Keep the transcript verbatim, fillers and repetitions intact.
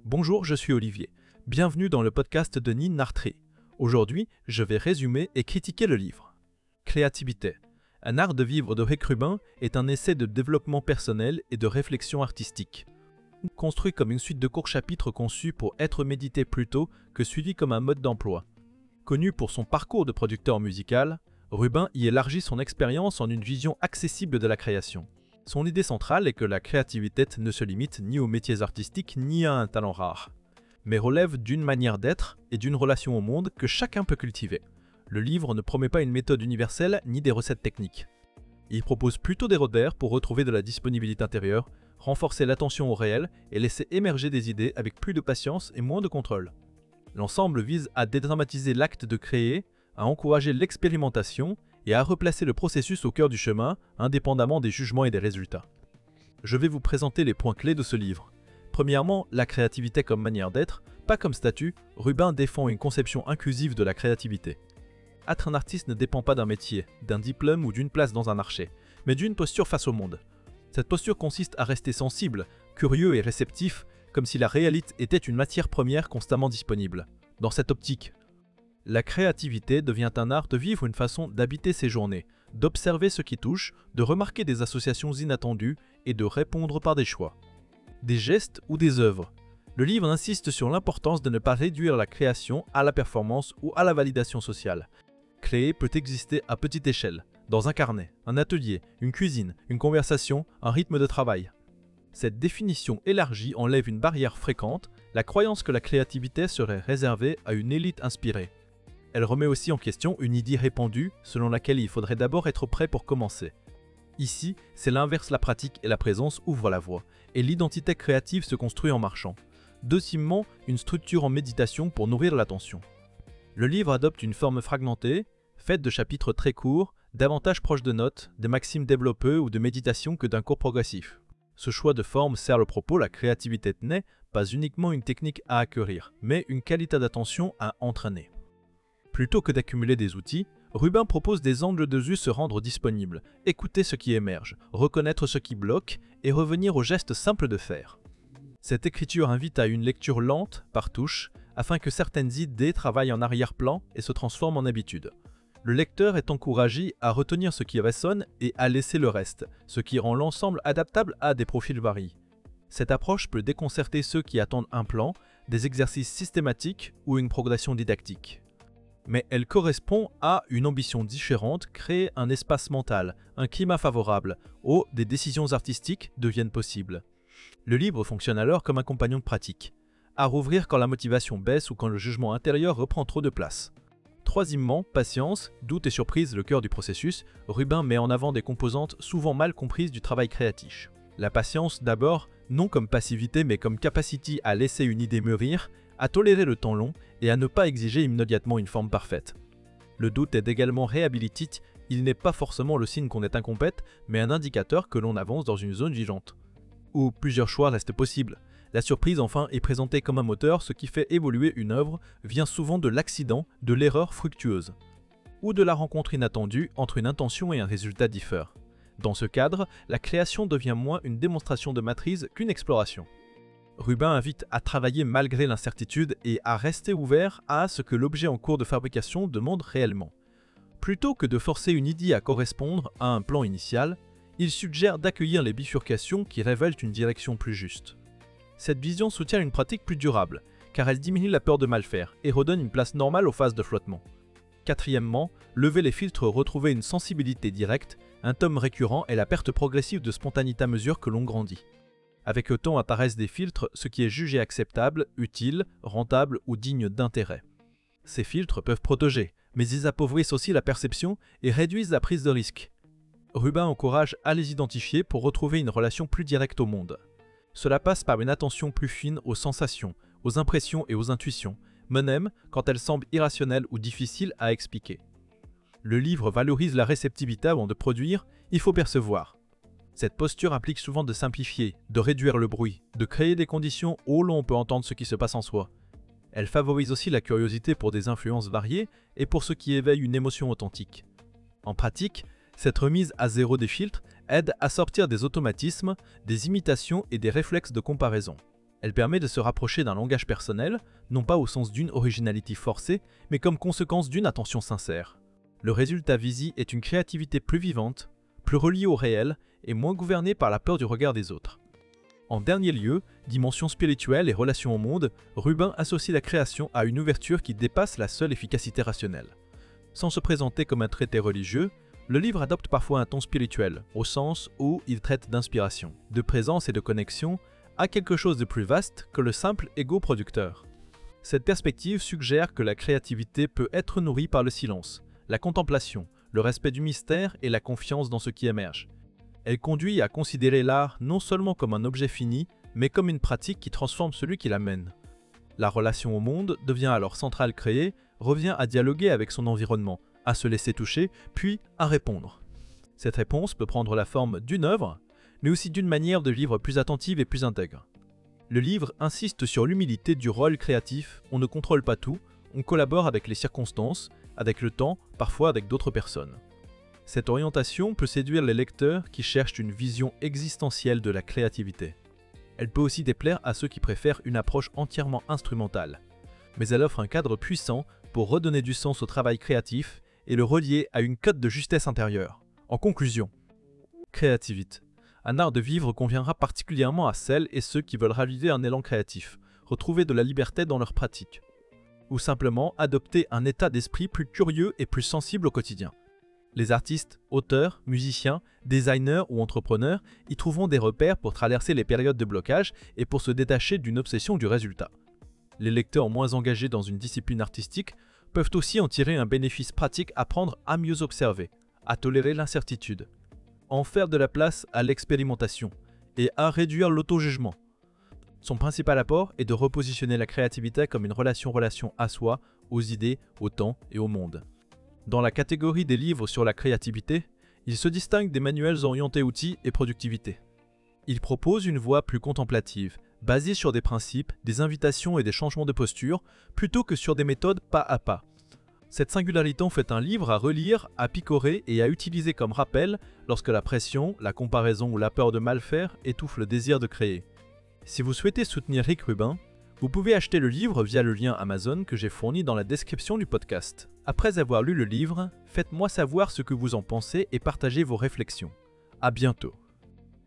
Bonjour, je suis Olivier. Bienvenue dans le podcast de Nin Nartré. Aujourd'hui, je vais résumer et critiquer le livre. Créativité. Un art de vivre de Rick Rubin est un essai de développement personnel et de réflexion artistique. Construit comme une suite de courts chapitres conçus pour être médités plutôt que suivis comme un mode d'emploi. Connu pour son parcours de producteur musical, Rubin y élargit son expérience en une vision accessible de la création. Son idée centrale est que la créativité ne se limite ni aux métiers artistiques ni à un talent rare, mais relève d'une manière d'être et d'une relation au monde que chacun peut cultiver. Le livre ne promet pas une méthode universelle ni des recettes techniques. Il propose plutôt des repères pour retrouver de la disponibilité intérieure, renforcer l'attention au réel et laisser émerger des idées avec plus de patience et moins de contrôle. L'ensemble vise à dédramatiser l'acte de créer, à encourager l'expérimentation et à replacer le processus au cœur du chemin, indépendamment des jugements et des résultats. Je vais vous présenter les points clés de ce livre. Premièrement, la créativité comme manière d'être, pas comme statut. Rubin défend une conception inclusive de la créativité. Être un artiste ne dépend pas d'un métier, d'un diplôme ou d'une place dans un marché, mais d'une posture face au monde. Cette posture consiste à rester sensible, curieux et réceptif, comme si la réalité était une matière première constamment disponible. Dans cette optique, la créativité devient un art de vivre une façon d'habiter ses journées, d'observer ce qui touche, de remarquer des associations inattendues et de répondre par des choix. Des gestes ou des œuvres. Le livre insiste sur l'importance de ne pas réduire la création à la performance ou à la validation sociale. Créer peut exister à petite échelle, dans un carnet, un atelier, une cuisine, une conversation, un rythme de travail. Cette définition élargie enlève une barrière fréquente, la croyance que la créativité serait réservée à une élite inspirée. Elle remet aussi en question une idée répandue selon laquelle il faudrait d'abord être prêt pour commencer. Ici, c'est l'inverse, la pratique et la présence ouvrent la voie, et l'identité créative se construit en marchant. Deuxièmement, une structure en méditation pour nourrir l'attention. Le livre adopte une forme fragmentée, faite de chapitres très courts, davantage proches de notes, de maximes développées ou de méditation que d'un cours progressif. Ce choix de forme sert le propos, la créativité n'est pas uniquement une technique à acquérir, mais une qualité d'attention à entraîner. Plutôt que d'accumuler des outils, Rubin propose des angles de vue se rendre disponibles, écouter ce qui émerge, reconnaître ce qui bloque et revenir au geste simple de faire. Cette écriture invite à une lecture lente, par touche, afin que certaines idées travaillent en arrière-plan et se transforment en habitude. Le lecteur est encouragé à retenir ce qui résonne et à laisser le reste, ce qui rend l'ensemble adaptable à des profils variés. Cette approche peut déconcerter ceux qui attendent un plan, des exercices systématiques ou une progression didactique. Mais elle correspond à une ambition différente, créer un espace mental, un climat favorable, où des décisions artistiques deviennent possibles. Le livre fonctionne alors comme un compagnon de pratique, à rouvrir quand la motivation baisse ou quand le jugement intérieur reprend trop de place. Troisièmement, patience, doute et surprise, le cœur du processus, Rubin met en avant des composantes souvent mal comprises du travail créatif. La patience d'abord, non comme passivité mais comme capacité à laisser une idée mûrir, à tolérer le temps long et à ne pas exiger immédiatement une forme parfaite. Le doute est également réhabilitatif, il n'est pas forcément le signe qu'on est incompète, mais un indicateur que l'on avance dans une zone vivante. Où plusieurs choix restent possibles. La surprise enfin est présentée comme un moteur, ce qui fait évoluer une œuvre vient souvent de l'accident, de l'erreur fructueuse, ou de la rencontre inattendue entre une intention et un résultat différent. Dans ce cadre, la création devient moins une démonstration de maîtrise qu'une exploration. Rubin invite à travailler malgré l'incertitude et à rester ouvert à ce que l'objet en cours de fabrication demande réellement. Plutôt que de forcer une idée à correspondre à un plan initial, il suggère d'accueillir les bifurcations qui révèlent une direction plus juste. Cette vision soutient une pratique plus durable, car elle diminue la peur de mal faire et redonne une place normale aux phases de flottement. Quatrièmement, lever les filtres, retrouver une sensibilité directe, un tome récurrent est la perte progressive de spontanéité à mesure que l'on grandit. Avec le temps apparaissent des filtres, ce qui est jugé acceptable, utile, rentable ou digne d'intérêt. Ces filtres peuvent protéger, mais ils appauvrissent aussi la perception et réduisent la prise de risque. Rubin encourage à les identifier pour retrouver une relation plus directe au monde. Cela passe par une attention plus fine aux sensations, aux impressions et aux intuitions, même quand elles semblent irrationnelles ou difficiles à expliquer. Le livre valorise la réceptivité avant de produire, il faut percevoir. Cette posture implique souvent de simplifier, de réduire le bruit, de créer des conditions où l'on peut entendre ce qui se passe en soi. Elle favorise aussi la curiosité pour des influences variées et pour ce qui éveille une émotion authentique. En pratique, cette remise à zéro des filtres aide à sortir des automatismes, des imitations et des réflexes de comparaison. Elle permet de se rapprocher d'un langage personnel, non pas au sens d'une originalité forcée, mais comme conséquence d'une attention sincère. Le résultat visé est une créativité plus vivante, plus reliée au réel et moins gouvernée par la peur du regard des autres. En dernier lieu, dimension spirituelle et relation au monde, Rubin associe la création à une ouverture qui dépasse la seule efficacité rationnelle. Sans se présenter comme un traité religieux, le livre adopte parfois un ton spirituel, au sens où il traite d'inspiration, de présence et de connexion à quelque chose de plus vaste que le simple ego producteur. Cette perspective suggère que la créativité peut être nourrie par le silence, la contemplation, le respect du mystère et la confiance dans ce qui émerge. Elle conduit à considérer l'art non seulement comme un objet fini, mais comme une pratique qui transforme celui qui l'amène. La relation au monde devient alors centrale créée, revient à dialoguer avec son environnement, à se laisser toucher, puis à répondre. Cette réponse peut prendre la forme d'une œuvre, mais aussi d'une manière de vivre plus attentive et plus intègre. Le livre insiste sur l'humilité du rôle créatif, on ne contrôle pas tout, on collabore avec les circonstances, avec le temps, parfois avec d'autres personnes. Cette orientation peut séduire les lecteurs qui cherchent une vision existentielle de la créativité. Elle peut aussi déplaire à ceux qui préfèrent une approche entièrement instrumentale. Mais elle offre un cadre puissant pour redonner du sens au travail créatif et le relier à une cote de justesse intérieure. En conclusion, créativité. Un art de vivre conviendra particulièrement à celles et ceux qui veulent raviver un élan créatif, retrouver de la liberté dans leur pratique, ou simplement adopter un état d'esprit plus curieux et plus sensible au quotidien. Les artistes, auteurs, musiciens, designers ou entrepreneurs y trouveront des repères pour traverser les périodes de blocage et pour se détacher d'une obsession du résultat. Les lecteurs moins engagés dans une discipline artistique peuvent aussi en tirer un bénéfice pratique, apprendre à mieux observer, à tolérer l'incertitude, en faire de la place à l'expérimentation et à réduire l'auto-jugement. Son principal apport est de repositionner la créativité comme une relation-relation à soi, aux idées, au temps et au monde. Dans la catégorie des livres sur la créativité, il se distingue des manuels orientés outils et productivité. Il propose une voie plus contemplative, basée sur des principes, des invitations et des changements de posture, plutôt que sur des méthodes pas à pas. Cette singularité en fait un livre à relire, à picorer et à utiliser comme rappel lorsque la pression, la comparaison ou la peur de mal faire étouffent le désir de créer. Si vous souhaitez soutenir Rick Rubin, vous pouvez acheter le livre via le lien Amazon que j'ai fourni dans la description du podcast. Après avoir lu le livre, faites-moi savoir ce que vous en pensez et partagez vos réflexions. À bientôt.